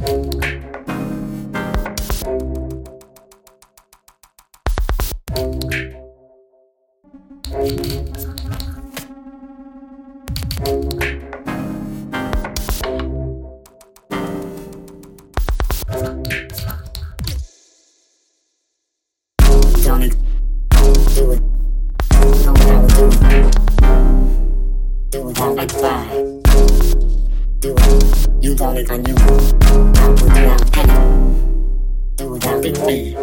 Don't it, do it, know what I would do it all like fire, do it, you call it on you, I'll put it out, hey, do it all in me,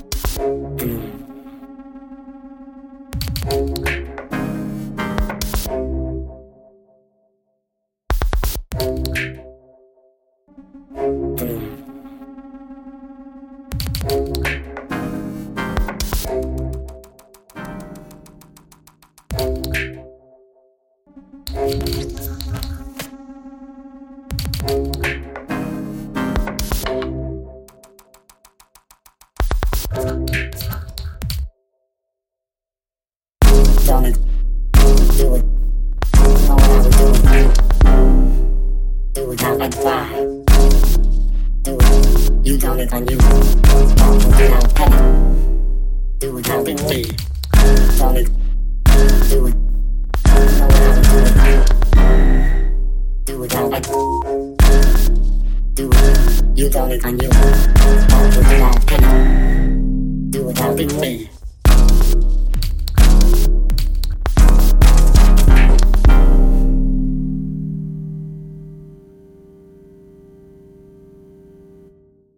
Don't it, do it, know what I would do it all like fire, do it, you call it on you, I'll put it out, hey, do it all in me, don't it, do it, know what I would do it all like, do it, you call it on you, I'll put it out, hey, do it all in me.